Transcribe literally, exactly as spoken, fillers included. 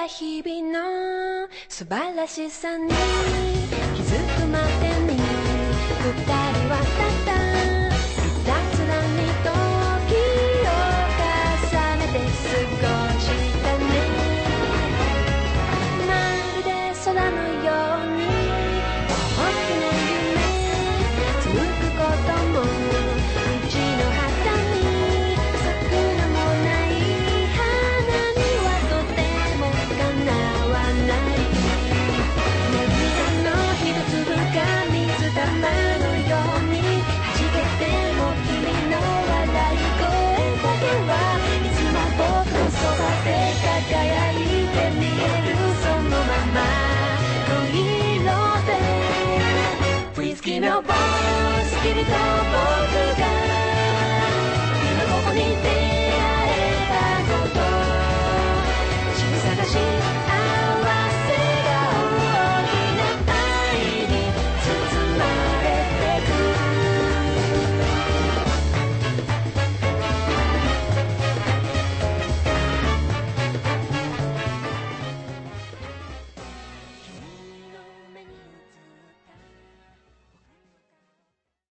た日々の素晴らしさに気づくまでに二人はただひたすらに時を重ねて過ごしたね。まるで空のように大きな夢紡ぐことも道の旗に咲くのもない花にはとてもかなわない。涙の一粒が水玉のように弾けても君の笑い声だけはいつも僕のそばで輝いて見えるそのままの色で Please give me a voice 君と僕が